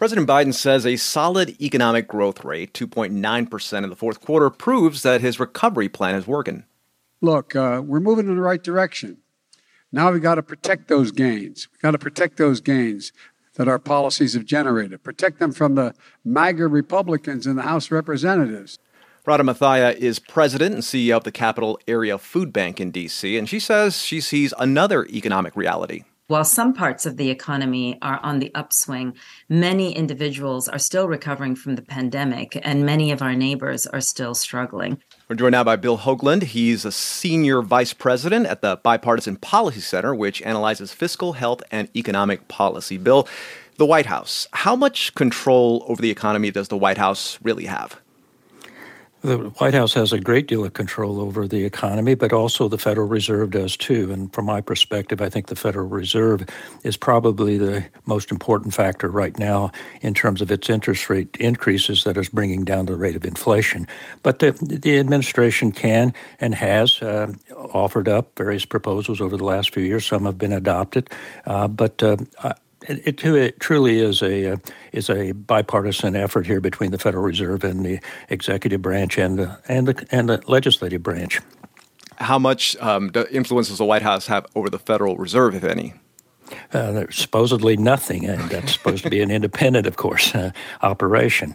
President Biden says a solid economic growth rate, 2.9% in the fourth quarter, proves that his recovery plan is working. Look, we're moving in the right direction. Now we've got to protect those gains. We've got to protect those gains that our policies have generated. Protect them from the MAGA Republicans in the House of Representatives. Radha Mathia is president and CEO of the Capital Area Food Bank in D.C., and she says she sees another economic reality. While some parts of the economy are on the upswing, many individuals are still recovering from the pandemic, and many of our neighbors are still struggling. We're joined now by Bill Hoagland. He's a senior vice president at the Bipartisan Policy Center, which analyzes fiscal, health, and economic policy. Bill, the White House. How much control over the economy does the White House really have? The White House has a great deal of control over the economy, but also the Federal Reserve does too. And from my perspective, I think the Federal Reserve is probably the most important factor right now in terms of its interest rate increases that is bringing down the rate of inflation. But the administration can and has offered up various proposals over the last few years. Some have been adopted, but it truly is a bipartisan effort here between the Federal Reserve and the executive branch and the legislative branch. How much influence does the White House have over the Federal Reserve, if any? There's supposedly nothing, and that's supposed to be an independent, of course, operation.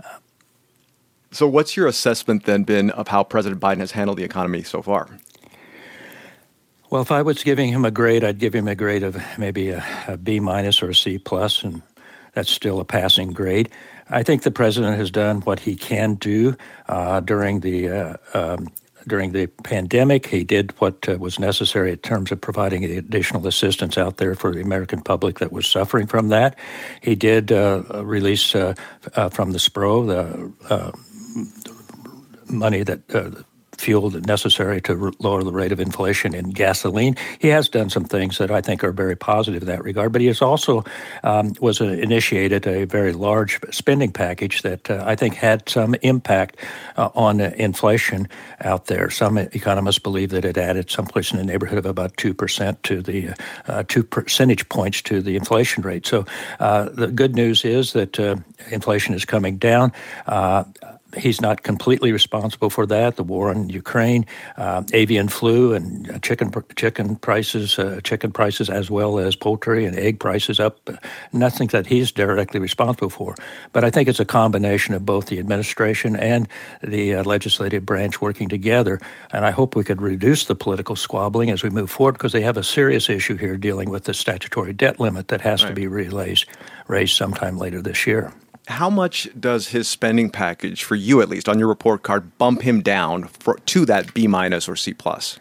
So what's your assessment then been of how President Biden has handled the economy so far? Well, if I was giving him a grade, I'd give him a grade of maybe a B minus or a C plus, and that's still a passing grade. I think the president has done what he can do during the pandemic. He did what was necessary in terms of providing additional assistance out there for the American public that was suffering from that. He did release from the SPRO the money that fuel necessary to lower the rate of inflation in gasoline. He has done some things that I think are very positive in that regard, but he has also initiated a very large spending package that I think had some impact on inflation out there. Some economists believe that it added someplace in the neighborhood of about 2% to the 2 percentage points to the inflation rate. So the good news is that inflation is coming down. He's not completely responsible for that. The war in Ukraine, avian flu, and chicken prices, as well as poultry and egg prices up. Nothing that he's directly responsible for. But I think it's a combination of both the administration and the legislative branch working together. And I hope we could reduce the political squabbling as we move forward, because they have a serious issue here dealing with the statutory debt limit that has to be raised sometime later this year. How much does his spending package, for you at least, on your report card, bump him down to that B minus or C plus?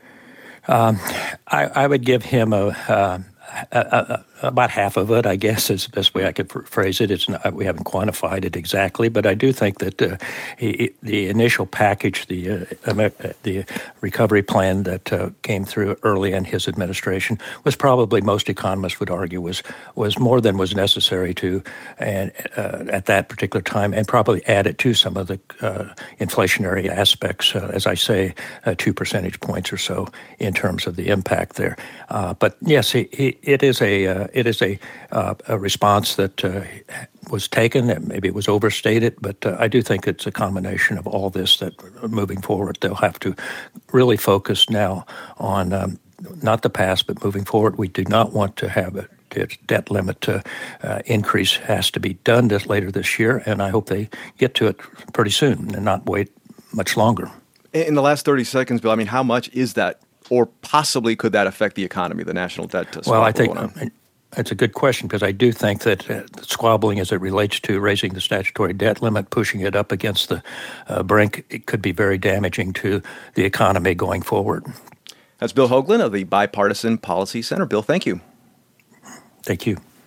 I would give him about half of it, I guess, is the best way I could phrase it. It's not, we haven't quantified it exactly, but I do think that the initial package, the recovery plan that came through early in his administration was probably, most economists would argue, was more than was necessary to, and at that particular time, and probably added to some of the inflationary aspects, as I say, 2 percentage points or so in terms of the impact there. But yes, it is a response that was taken. Maybe it was overstated, but I do think it's a combination of all this that moving forward, they'll have to really focus now on not the past, but moving forward. We do not want to have a debt limit increase. Has to be done later this year, and I hope they get to it pretty soon and not wait much longer. In the last 30 seconds, Bill, I mean, how much is that, or possibly could that affect the economy, the national debt? Well, I think it's a good question, because I do think that squabbling as it relates to raising the statutory debt limit, pushing it up against the brink, it could be very damaging to the economy going forward. That's Bill Hoagland of the Bipartisan Policy Center. Bill, thank you. Thank you.